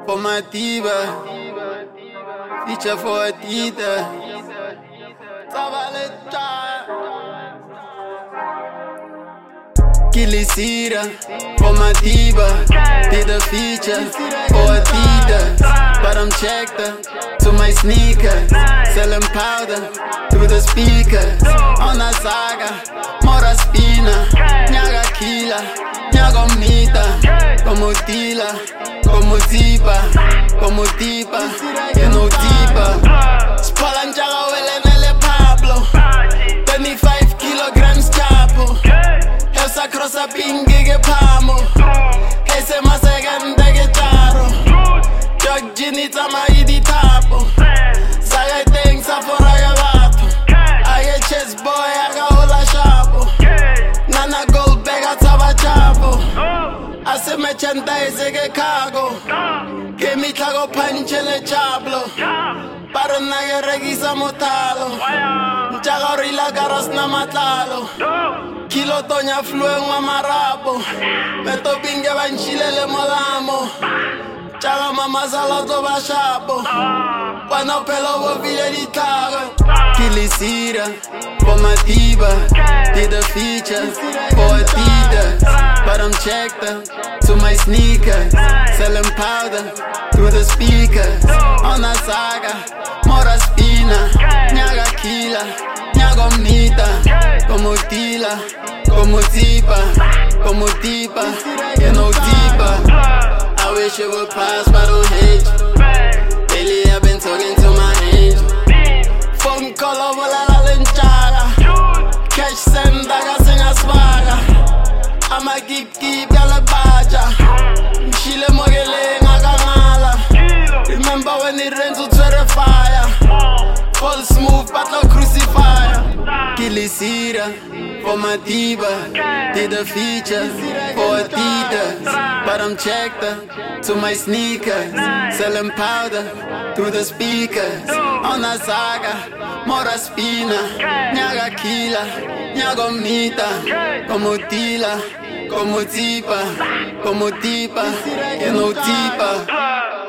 for my diva, feature for a Tita. Kilisira for my diva, did a feature for Adidas, but I'm checked to my sneakers, selling powder through the speakers. On a saga, mora spina, nyaga kila, nyaga mnita, como tila, como tipa, you know deeper. Spala njaga wele nele Pablo, 25 kilograms chapo. Esa crossa pingue que pamo, ese masegande que charo. Jog Ginny tama idi tapo, saga things afora gabato. I get chess boy, I got hola chapo. Nana gold bag ataba chapo. Ase me chanta ese que cago, que mi cago panchele chablo. Para nage regisa motalo, chagori la garas na matalo. Kilo tonya fluen mamarapo, meto pingue banchile le molamo. Chaga mama salato bashapo, cuando pelo bovile di tago. Kilisira, for my diva, did a feature for Adidas, but I'm checked to my sneakers, selling powder through the speakers. On a saga, mora spina, nyaga kila, nyaga mnita, como tila, como tipa, you know deeper. I wish it would pass, but I don't hate you. Lately I've been talking to my angel. Phone call over la lenchaga. Cash send daga singa swaga. I'ma keep yale baja. Chile mogele ngakangala. Remember when it rains to fire. Fall smooth but no crucifier. Kilisira for my diva, did a feature for Adidas, but I'm checked to my sneakers, selling powder through the speakers. On a saga, mora spina, nyaga kila, nyaga mnita, como tila, como tipa, you know deeper.